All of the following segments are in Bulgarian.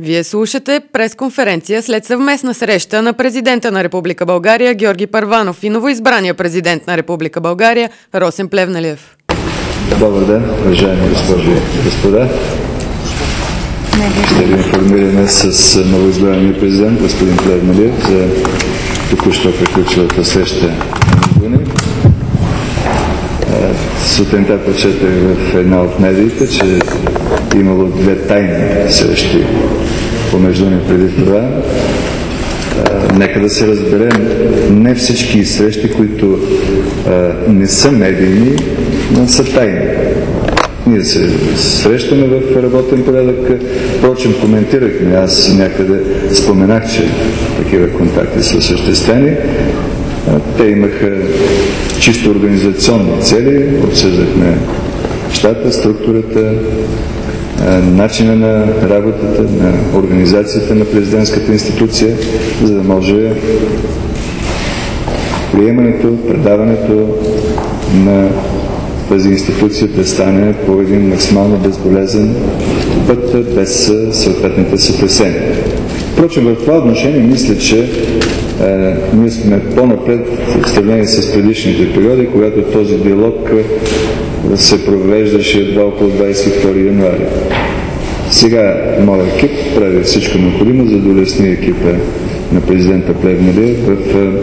Вие слушате пресконференция след съвместна среща на президента на Република България Георги Първанов и новоизбрания президент на Република България Росен Плевнелиев. Добър ден, уважаеми госпожи и господа. Ще ви информираме с новоизбрания президент господин Плевнелиев за току-що приключилата среща на Дуни. Сутринта прочетах в една от медиите, че имало 2 тайни срещи помежду ни преди това. Нека да се разберем, не всички срещи, които не са медийни, но са тайни. Ние се срещаме в работен порядък. Впрочем, коментирахме, аз някъде споменах, че такива контакти са осъществени. Те имаха чисто организационни цели, обсъждахме щата, структурата, начина на работата, на организацията на президентската институция, за да може приемането, предаването на тази институция да стане по един максимално безболезен път, без съответните сътресения. Впрочем, в това отношение мисля, че ние сме по-напред в сравнение с предишните периоди, когато този диалог се провеждаше едва около 22 януари. Сега моят екип прави всичко необходимо, за да улесни екипа на президента Плевнелиев в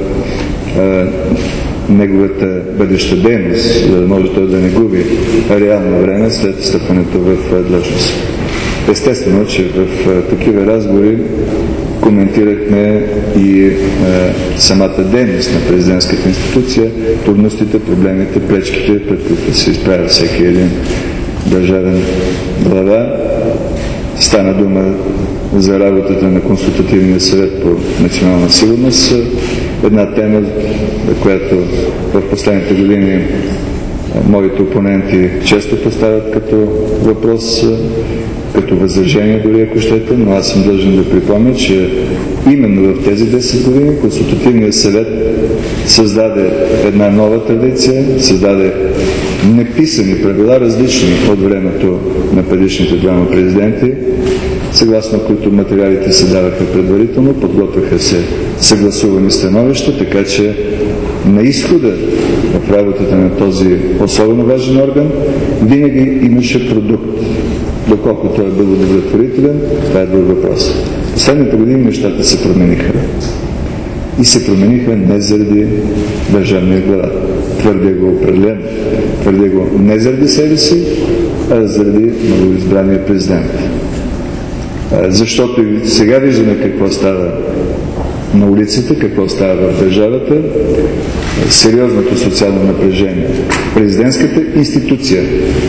неговата бъдеща дейност, за да може той да не губи реално време след встъпването в длъжност. Естествено, че в такива разговори коментирахме и самата дейност на президентската институция, трудностите, проблемите, пречките, пред които се изправя всеки един държавен глава. Стана дума за работата на Консултативния съвет по национална сигурност. Една тема, която в последните години моите опоненти често поставят като въпрос, като възражение дори ако щете, но аз съм длъжен да припомня, че именно в тези 10 години Консултативният съвет създаде една нова традиция, създаде неписани правила, различни от времето на предишните двама президенти, съгласно които материалите се даваха предварително, подготвяха се съгласувани становища, така че на изхода в работата на този особено важен орган винаги имаше продукт. Доколко той е бил удовлетворителен, това е друг въпрос. Последните години нещата се промениха. И се промениха не заради държавния глава. Твърдя го определено. Твърдя го не заради себе си, а заради новоизбрания президент. Защото и сега виждаме какво става на улицата, какво става в държавата, сериозното социално напрежение. Президентската институция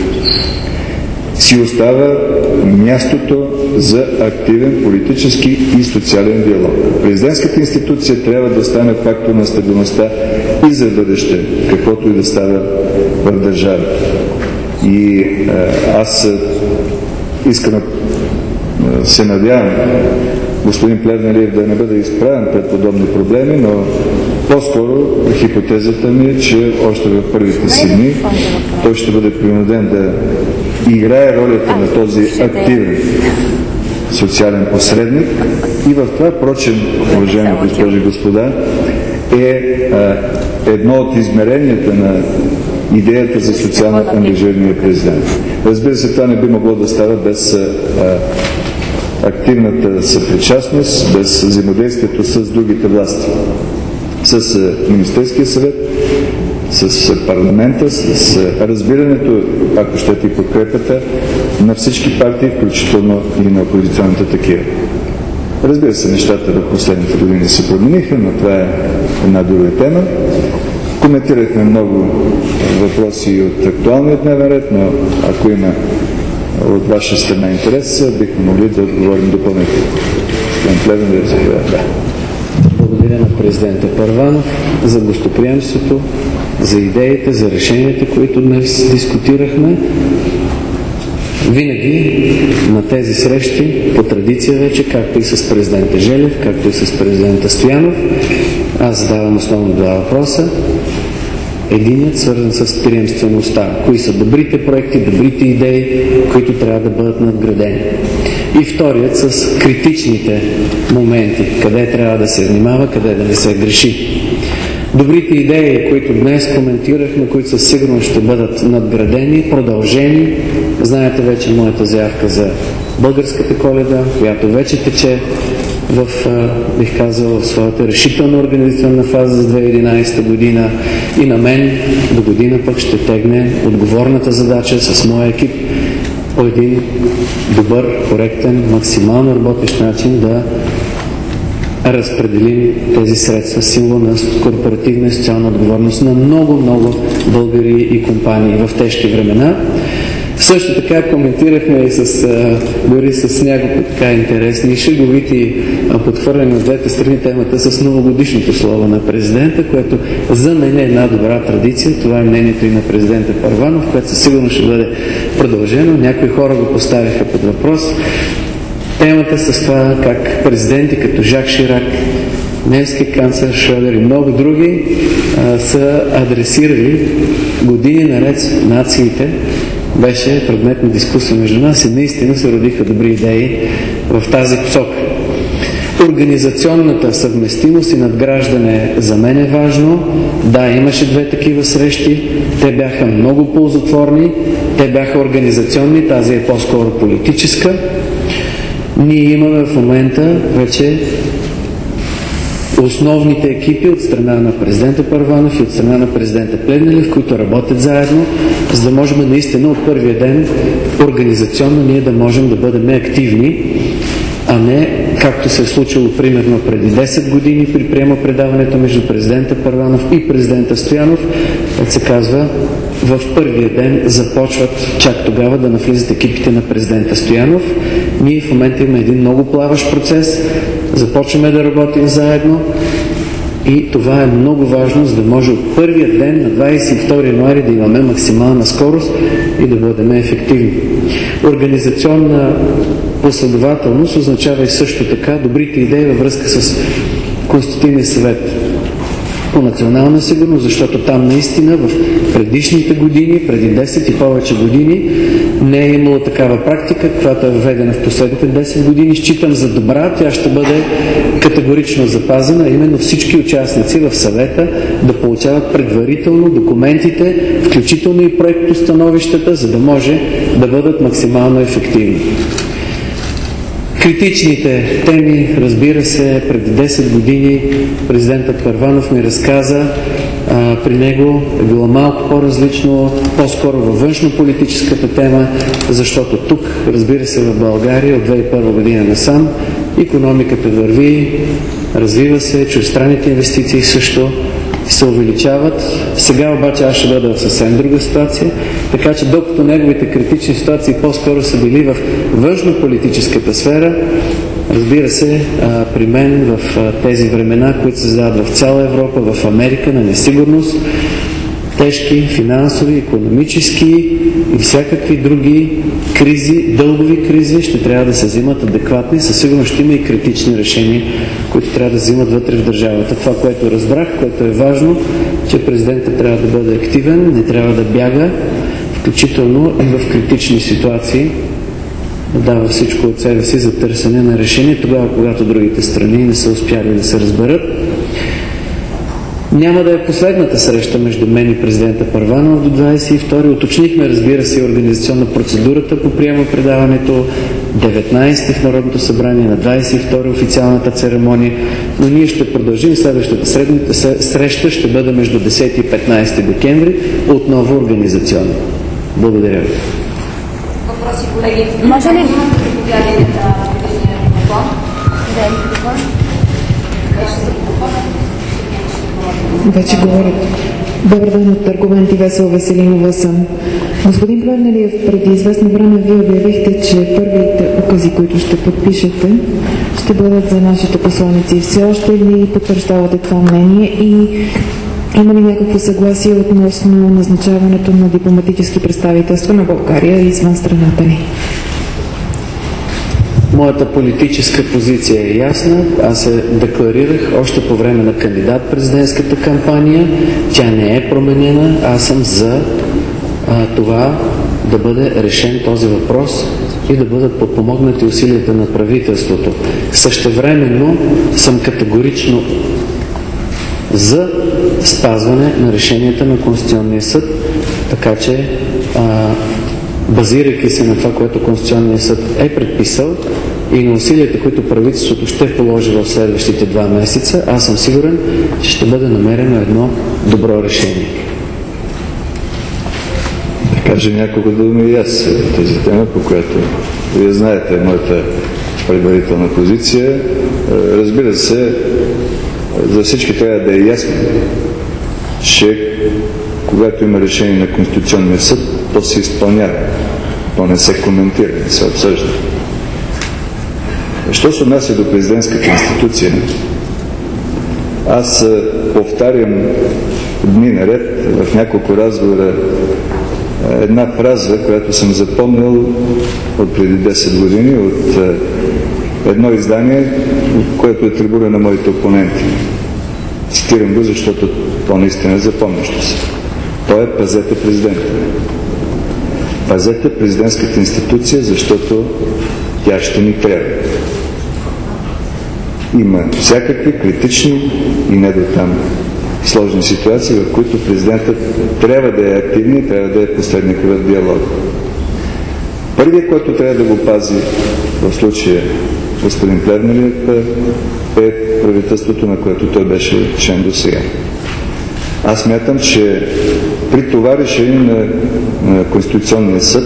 си остава мястото за активен политически и социален диалог. Президентската институция трябва да стане фактор на стабилността и за бъдеще, каквото и да става в държавата. И аз искам се надявам господин Плевнелиев да не бъде изправен пред подобни проблеми, но по-скоро хипотезата ми е, че още в първите си дни той ще бъде принуден да играе ролята на този активен социален посредник и в това, впрочем, уважаеми госпожи и господа, е едно от измеренията на идеята за социално ангажирания президент. Разбира се, това не би могло да става без активната съпричастност, без взаимодействието с другите власти, с Министерския съвет, с парламента, с разбирането, ако щете и подкрепата на всички партии, включително и на опозиционните такива. Разбира се, нещата в последните години се промениха, но това е една друга тема. Коментирахме много въпроси от актуалния дневен ред, но ако има от ваша страна интерес, бихме могли да отговорим допълнително. Благодаря на президента Първанов за гостоприемството, за идеите, за решенията, които днес дискутирахме. Винаги на тези срещи, по традиция вече, както и с президента Желев, както и с президента Стоянов, аз задавам основно 2 въпроса. Единият свързан с приемствеността. Кои са добрите проекти, добрите идеи, които трябва да бъдат надградени. и вторият с критичните моменти, къде трябва да се внимава, къде да не се греши. Добрите идеи, които днес коментирахме, които със сигурност ще бъдат надградени, продължени. Знаете вече моята заявка за българската Коледа, която вече тече в, бих казал, в своята решителна организационна фаза за 2011 година, и на мен до година пък ще тегне отговорната задача с моя екип по един добър, коректен, максимално работещ начин да разпределим тези средства, символ на корпоративна и социална отговорност на много българи и компании в тежки времена. Също така коментирахме и дори с няколко така интересни и шеговити подхвърляни от двете страни темата с новогодишното слово на президента, което за мен е една добра традиция. Това е мнението и на президента Първанов, което със сигурност ще бъде продължено. Някои хора го поставиха под въпрос. Темата с това как президенти като Жак Ширак, немския канцлер Шрёдер и много други са адресирали години наред нациите, беше предмет на дискусия между нас и наистина се родиха добри идеи в тази посока. Организационната съвместимост и надграждане за мен е важно. Да, имаше две такива срещи. Те бяха много ползотворни. Те бяха организационни. Тази е по-скоро политическа. Ние имаме в момента вече основните екипи от страна на президента Първанов и от страна на президента Плевнелиев, които работят заедно, за да можем наистина от първия ден организационно ние да можем да бъдем активни, а не както се е случило примерно преди 10 години при приемо-предаването между президента Първанов и президента Стоянов, как се казва, в първия ден започват чак тогава да навлизат екипите на президента Стоянов. Ние в момента имаме един много плаващ процес, започваме да работим заедно и това е много важно, за да може от първия ден на 22 януари да имаме максимална скорост и да бъдем ефективни. Организационна последователност означава и също така добрите идеи във връзка с Конституционния съвет по национална сигурност, защото там наистина в предишните години, преди 10 и повече години, не е имало такава практика, която е въведена в последните 10 години. Считам за добра, тя ще бъде категорично запазена, именно всички участници в съвета да получават предварително документите, включително и проектостановищата, за да може да бъдат максимално ефективни. Критичните теми, разбира се, преди 10 години президентът Първанов ми разказа, при него е било малко по-различно, по-скоро във външно-политическата тема, защото тук, разбира се, в България от 2001 година насам, икономиката върви, развива се, чуждестранните инвестиции също се увеличават. Сега обаче аз ще бъда в съвсем друга ситуация, така че докато неговите критични ситуации по-скоро са били в външно-политическата сфера, разбира се, при мен в тези времена, които се създават в цяла Европа, в Америка, на несигурност, тежки финансови, икономически и всякакви други кризи, дългови кризи, ще трябва да се взимат адекватни. Със сигурност ще има и критични решения, които трябва да взимат вътре в държавата. Това, което разбрах, което е важно, че президентът трябва да бъде активен, не трябва да бяга, включително и в критични ситуации, да дава всичко от себе си за търсене на решение, тогава, когато другите страни не са успяли да се разберат. Няма да е последната среща между мен и президента Първанов до 22-и. Уточнихме, разбира се, организационна процедурата по приемо-предаването, 19-ти в Народното събрание, на 22-и официалната церемония, но ние ще продължим. Следващата среща ще бъде между 10 и 15 декември, отново организационно. Благодаря ви. Въпроси, колеги? Може ли да заповядате на предишния микрофон? Да, микрофон. Вече говорят. Добър ден, от Аргументи, Весела Веселинова съм. Господин Плевнелиев, преди известно време вие обявихте, че първите укази, които ще подпишете, ще бъдат за нашите посланици. Все още ли потвърждавате това мнение и има ли някакво съгласие относно назначаването на дипломатически представителства на България извън страната ни? Моята политическа позиция е ясна. Аз се декларирах още по време на кандидат-президентската кампания. Тя не е променена. Аз съм за това да бъде решен този въпрос и да бъдат подпомогнати усилията на правителството. Същевременно съм категорично за спазване на решенията на Конституционния съд, така че базирайки се на това, което Конституционният съд е предписал и на усилията, които правителството ще положи в следващите 2 месеца, аз съм сигурен, че ще бъде намерено едно добро решение. Да кажа няколко думи и аз тази тема, по която вие знаете моята предварителна позиция. Разбира се, за всички трябва да е ясно, че когато има решение на Конституционния съд, то се изпълнява. То не се коментира, не се обсъжда. Що се отнася до президентската институция, аз повтарям дни наред в няколко разговора една фраза, която съм запомнил от преди 10 години от едно издание, което е трибуна на моите опоненти. Цитирам го, защото то наистина е запомнящо се. То е: пазете президента. Пазете президентската институция, защото тя ще ни трябва. Има всякакви критични и не до там сложни ситуации, в които президентът трябва да е активен и трябва да е посредник в диалог. Първият, който трябва да го пази в случая господин Плевнелиев, е правителството, на което той беше член до сега. Аз смятам, че при това решение на Конституционния съд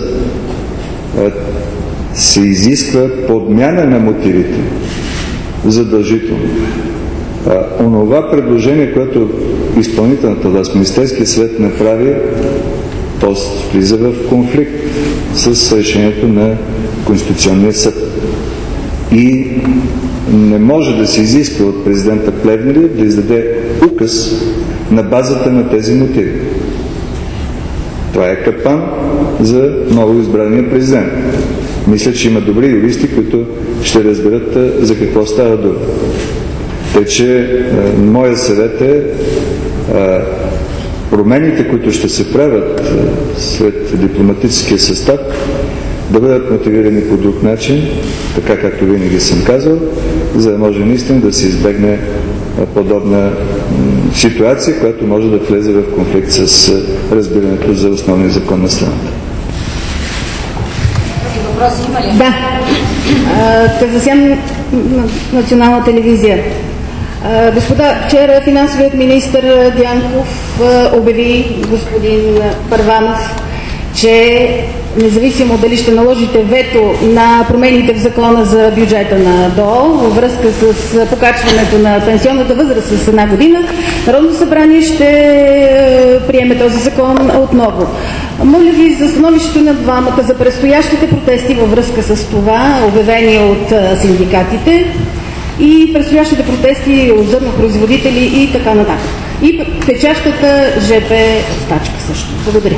се изисква подмяна на мотивите задължително. Онова предложение, което изпълнителната власт, Министерския съвет направи, то влиза в конфликт с решението на Конституционния съд. И не може да се изисква от президента Плевнелиев да издаде указ на базата на тези мотиви. Това е капан за ново избрания президент. Мисля, че има добри юристи, които ще разберат за какво става дума. Тъй, че моя съвет е промените, които ще се правят след дипломатическия състав, да бъдат мотивирани по друг начин, така както винаги съм казал, за да може наистина да се избегне подобна ситуация, която може да влезе в конфликт с разбирането за основния закон на страната. Въпроси има ли? Да. Казасян, Национална телевизия. Господа, вчера финансовият министър Дянков обяви, господин Първанов, че независимо дали ще наложите вето на промените в закона за бюджета на ДОО във връзка с покачването на пенсионната възраст с 1 година, Народното събрание ще приеме този закон отново. Моля ви за становището на двамата за предстоящите протести във връзка с това, обявени от синдикатите, и предстоящите протести от зърнопроизводители и така нататък. И течащата ЖП стачка също. Благодаря.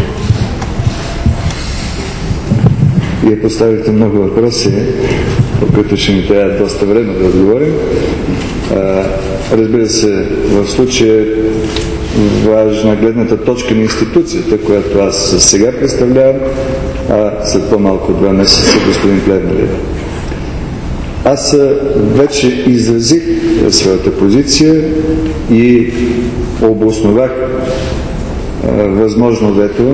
Вие поставите много въпроси, по които ще ни трябва доста време да отговорим. Разбира се, в случая важна гледната точка на институцията, която аз сега представлявам, а след по-малко 2 месеца господин Плевнелиев. Аз вече изразих своята позиция и обосновах възможно вето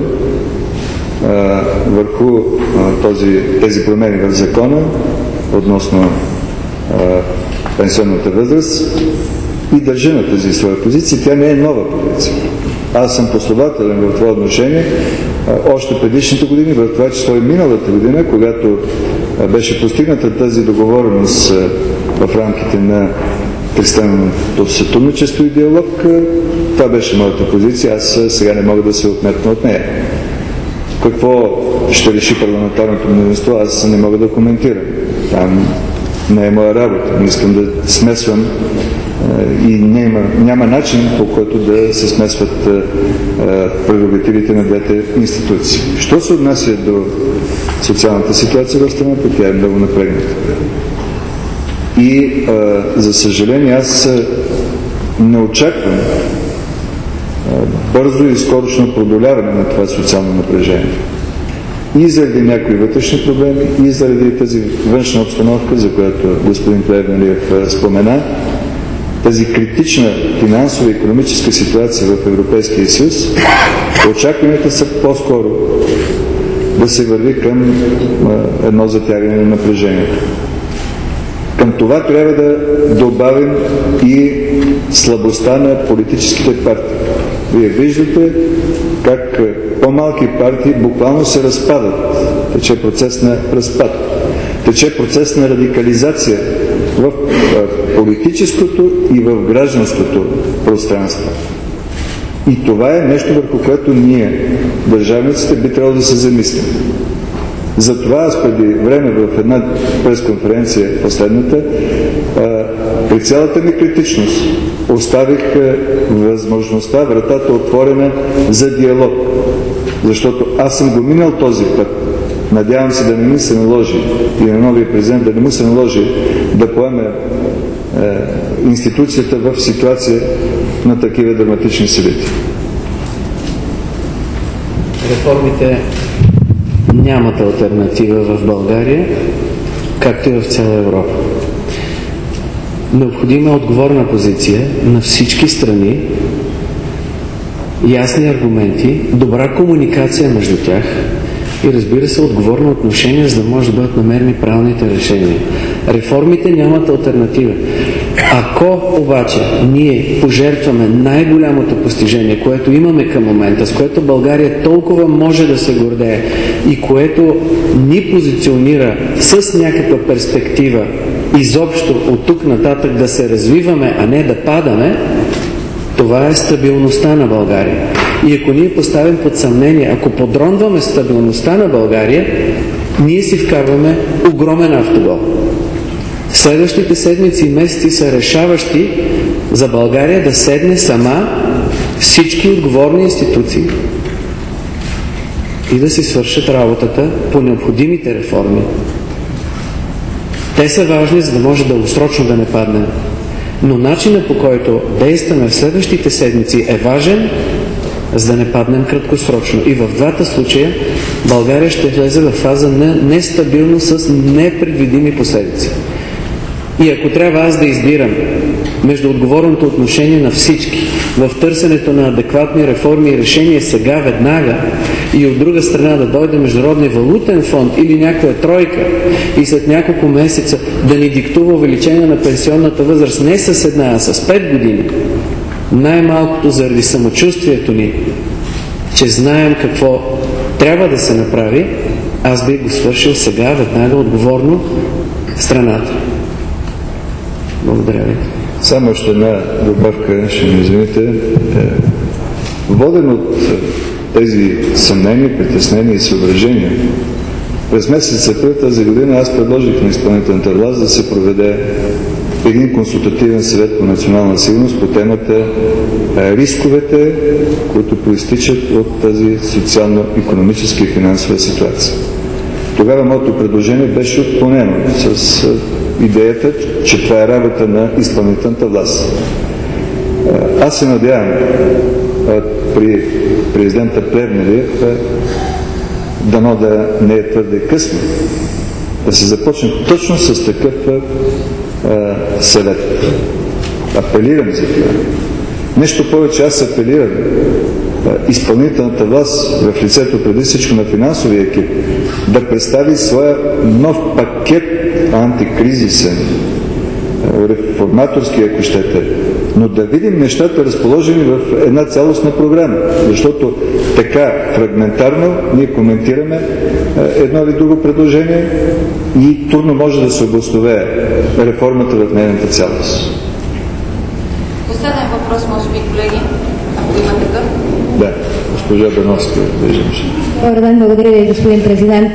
върху тези промени в закона относно пенсионната възраст и държа на тази своя позиция. Тя не е нова позиция. Аз съм последователен в това отношение още предишните години, в това число и миналата година, когато беше постигната тази договореност в рамките на тристранното сътрудничество и диалог. Това беше моята позиция. Аз сега не мога да се отметна от нея. Какво ще реши парламентарното мнозинство, аз не мога да коментирам. Там не е моя работа. Не искам да смесвам и няма начин, по който да се смесват прерогативите на двете институции. Що се отнася до социалната ситуация в страната, тя е много напрегната. И за съжаление аз не очаквам бързо и скорошно продоляване на това социално напрежение. и заради някои вътрешни проблеми, и заради тази външна обстановка, за която господин Плевнелиев спомена, тази критична финансова и икономическа ситуация в Европейския съюз, очакванията са по-скоро да се върви към едно затягане на напрежението. Към това трябва да добавим и слабостта на политическите партии. Вие виждате как по-малки партии буквално се разпадат. Тече процес на разпад. Тече процес на радикализация в политическото и в гражданското пространство. И това е нещо, върху което ние, държавниците, би трябвало да се замислим. Затова аз преди време в една пресконференция, последната, при цялата ми критичност оставих възможността, вратата отворена за диалог. Защото аз съм го минал този път. Надявам се да не ми се наложи и на новия президент да не му се наложи да поеме институцията в ситуация на такива драматични събития. Реформите нямат алтернатива в България, както и в цяла Европа. Необходима е отговорна позиция на всички страни, ясни аргументи, добра комуникация между тях и, разбира се, отговорно отношение, за да може да бъдат намерени правилните решения. Реформите нямат алтернатива. Ако обаче ние пожертваме най-голямото постижение, което имаме към момента, с което България толкова може да се гордее и което ни позиционира с някаква перспектива изобщо от тук нататък да се развиваме, а не да падаме, това е стабилността на България. И ако ние поставим под съмнение, ако подронваме стабилността на България, ние си вкарваме огромен автогол. Следващите седмици и месеци са решаващи за България да седне сама всички отговорни институции и да си свършат работата по необходимите реформи. Те са важни, за да може дългосрочно да не паднем. Но начинът, по който действаме в следващите седмици, е важен, за да не паднем краткосрочно. И в двата случая България ще влезе в фаза на нестабилност с непредвидими последици. И ако трябва аз да избирам между отговорното отношение на всички в търсенето на адекватни реформи и решения сега, веднага, и от друга страна да дойде Международния валутен фонд или някоя тройка и след няколко месеца да ни диктува увеличение на пенсионната възраст не с една, а с 5 години, най-малкото заради самочувствието ни, че знаем какво трябва да се направи, аз бих го свършил сега, веднага, отговорно страната. Благодаря ви. Само още една добавка, ще ми извините. Воден от тези съмнения, притеснения и съображения, през месец април тази година аз предложих на изпълнителната власт да се проведе един консултативен съвет по национална сигурност по темата рисковете, които проистичат от тази социално-икономическа и финансова ситуация. Тогава моето предложение беше отклонено с идеята, че това е работа на изпълнителната власт. Аз се надявам при президента Плевнелиев дано да не е твърде късно да се започне точно с такъв съвет. Апелирам за това. Нещо повече, аз апелирам изпълнителната власт в лицето преди всичко на финансовия екип да представи своя нов пакет антикризисен, реформаторски, ако щете, но да видим нещата разположени в една цялостна програма, защото така фрагментарно ние коментираме едно или друго предложение и трудно може да се обоснове реформата в нейната цялост. Последен въпрос, може би, колеги, ако има такъв. Да, госпожа Беновска, виждам се. Добър ден, благодаря ви, господин президент.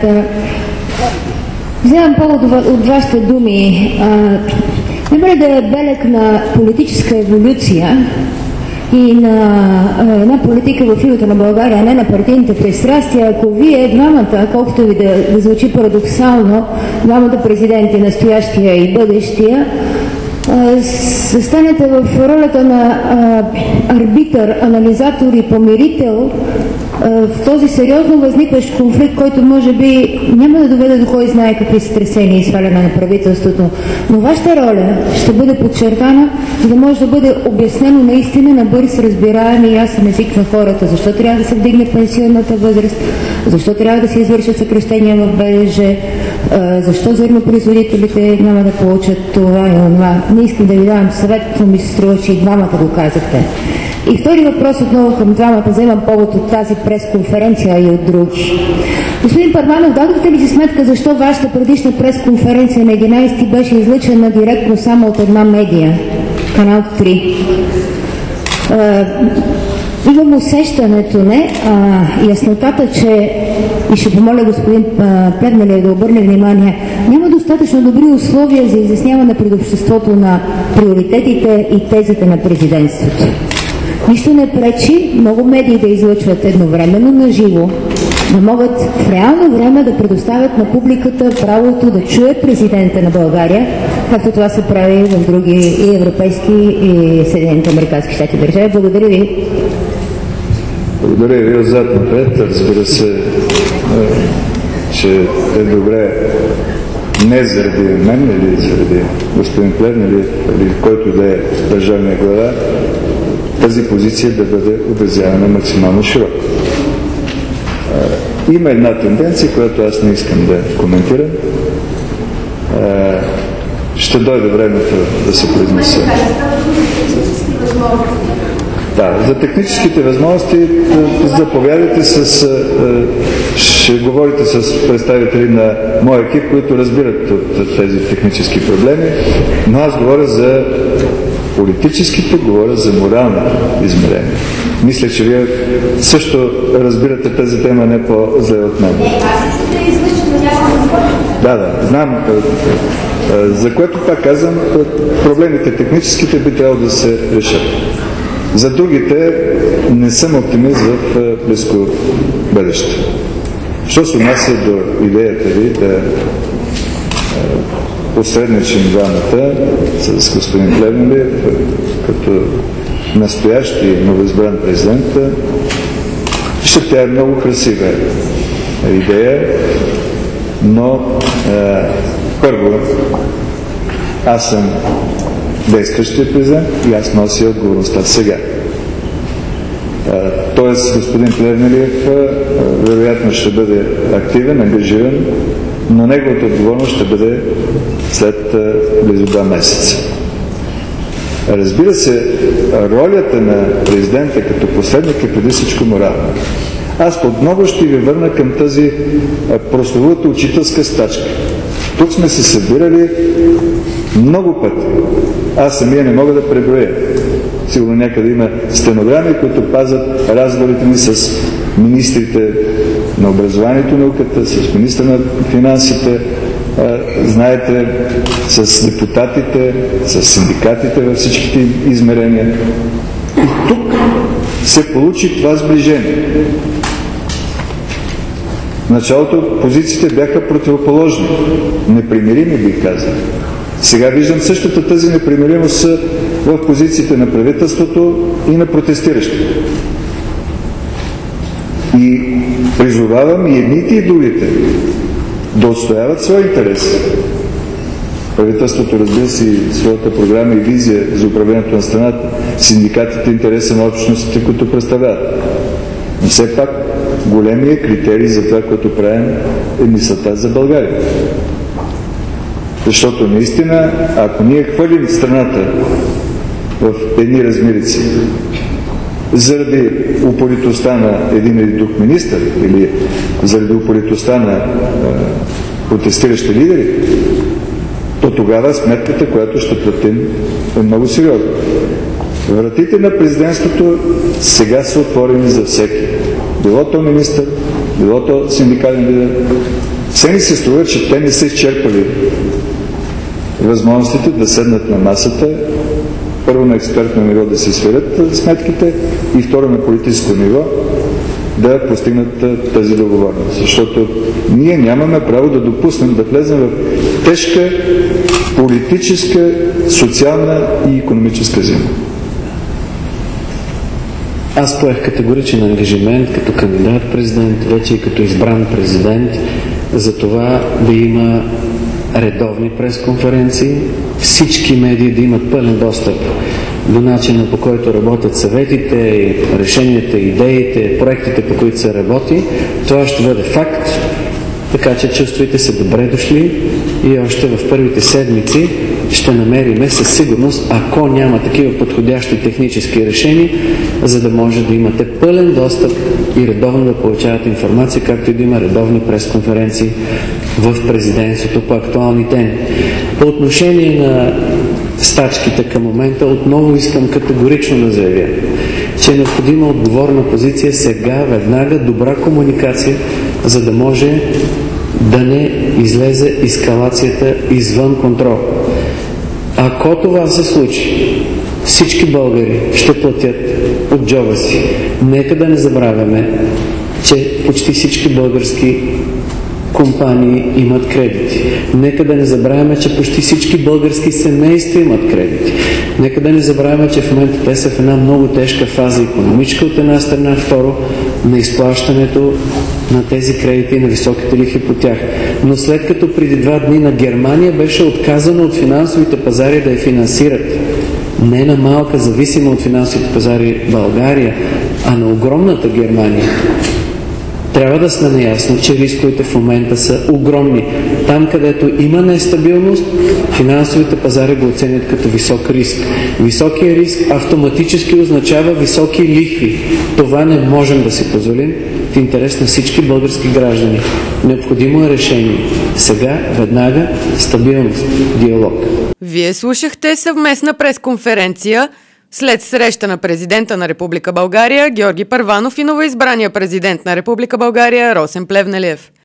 Вземам повод от вашите думи. Няма ли да е белег на политическа еволюция и на една политика в името на България, а не на партийните пристрастия, ако вие двамата, колкото ви да звучи парадоксално, двамата президенти, настоящия и бъдещия, станете в ролята на арбитър, анализатор и помирител в този сериозно възникващ конфликт, който може би няма да доведе до кой знае какви сътресения и сваляне на правителството. Но вашата роля ще бъде подчертана, за да може да бъде обяснено наистина на бърз, разбираем и ясен език на хората. Защо трябва да се вдигне пенсионната възраст, защо трябва да се извършат съкращения в БДЖ, защо зърнопроизводителите няма да получат това и онова. Не искам да ви давам съвет, но ми се струва, че и двамата го казахте. И втори въпрос отново към двамата, вземам повод от тази пресконференция и от други. Господин Първанов, дадохте ли си сметка защо вашата предишна пресконференция на 11 беше излъчена директно само от една медия, канал 3? Имам усещането, яснотата, че, и ще помоля господин Плевнелиев да обърне внимание, няма достатъчно добри условия за изясняване пред обществото на приоритетите и тезите на президентството. Нищо не пречи много медии да излъчват едновременно на живо, да могат в реално време да предоставят на публиката правото да чуе президента на България, както това се прави в други и европейски и Съединените американски щати държави. Благодаря ви. Благодаря ви отзад напред. Разбира се, че е добре не заради мен или заради господин Плевнелиев или който да е държавния глава, тази позиция да бъде отразявана максимално широко. Има една тенденция, която аз не искам да коментирам. Ще дойде времето да се произнеса. Да, за техническите възможности заповядайте ще говорите с представители на моя екип, които разбират от тези технически проблеми, но аз говоря за политическите, говоря за морални измерения. Мисля, че вие също разбирате тази тема не по-зле от мен. Да, знам. За което пак казвам, проблемите техническите би трябвало да се решат. За другите не съм оптимист в близко бъдеще. Що се отнася до идеята ви да посредничим двамата с господин Плевнелиев като настоящ и новоизбран президент, ще тя е много красива идея, но първо аз съм действащия президент и аз нося отговорността сега. Тоест, господин Плевнелиев вероятно ще бъде активен, ангажиран, но неговата отговорност ще бъде след близо 2 месеца. Разбира се, ролята на президента като посредник е преди всичко морална. Аз отново ще ви върна към тази прословута учителска стачка. Тук сме се събирали много пъти. Аз самия не мога да преброя. Сигурно някъде има стенограми, които пазят разговорите ми с министрите на образованието и науката, с министра на финансите, знаете, с депутатите, с синдикатите във всичките измерения. И тук се получи това сближение. В началото позициите бяха противоположни, непримирими, бих казал. Сега виждам същата тази непримиримост в позициите на правителството и на протестиращите. И призовавам и едните и другите да отстояват своя интерес. Правителството, разбира се, и своята програма и визия за управлението на страната, синдикатите, интереса на общностите, които представляват. Но все пак големия критерий за това, което правим, е мисълта за България. Защото наистина, ако ние хвърлим страната в едни размерици заради упоритостта на един или друг министър или заради упоритостта на протестиращи лидери, то тогава сметката, която ще платим, е много сериозна. Вратите на президентството сега са отворени за всеки. Било то министър, било то синдикален лидер. Все ни се струва, че те не са изчерпали възможностите да седнат на масата, първо на експертно ниво да се сверят сметките и второ на политическо ниво да постигнат тази договореност. Защото ние нямаме право да допуснем да влезем в тежка политическа, социална и икономическа зима. Аз поех категоричен ангажимент като кандидат-президент, вече и като избран президент, за това да има редовни пресконференции, всички медии да имат пълен достъп до начина, по който работят съветите, решенията, идеите, проектите, по които се работи. Това ще бъде факт, така че чувствайте се добре дошли и още в първите седмици ще намериме със сигурност, ако няма такива подходящи технически решения, за да може да имате пълен достъп и редовно да получавате информация, както и да има редовни пресконференции в президентството по актуални теми. По отношение на стачките към момента, отново искам категорично да заявя, че е необходима отговорна позиция сега, веднага, добра комуникация, за да може да не излезе ескалацията извън контрол. Ако това се случи, всички българи ще платят от джоба си. Нека да не забравяме, че почти всички български компании имат кредити. Нека да не забравяме, че почти всички български семейства имат кредити. Нека да не забравяме, че в момента те са в една много тежка фаза икономическа от една страна, второ на изплащането на тези кредити и на високите лихви по тях. Но след като преди 2 дни на Германия беше отказано от финансовите пазари да я финансират, не на малка, зависима от финансовите пазари България, а на огромната Германия, трябва да сме наясно, че рисковете в момента са огромни. Там, където има нестабилност, финансовите пазари го оценят като висок риск. Високия риск автоматически означава високи лихви. Това не можем да си позволим в интерес на всички български граждани. Необходимо е решение. Сега, веднага, стабилност, диалог. Вие слушахте съвместна пресконференция след среща на президента на Република България Георги Първанов и новоизбрания президент на Република България Росен Плевнелиев.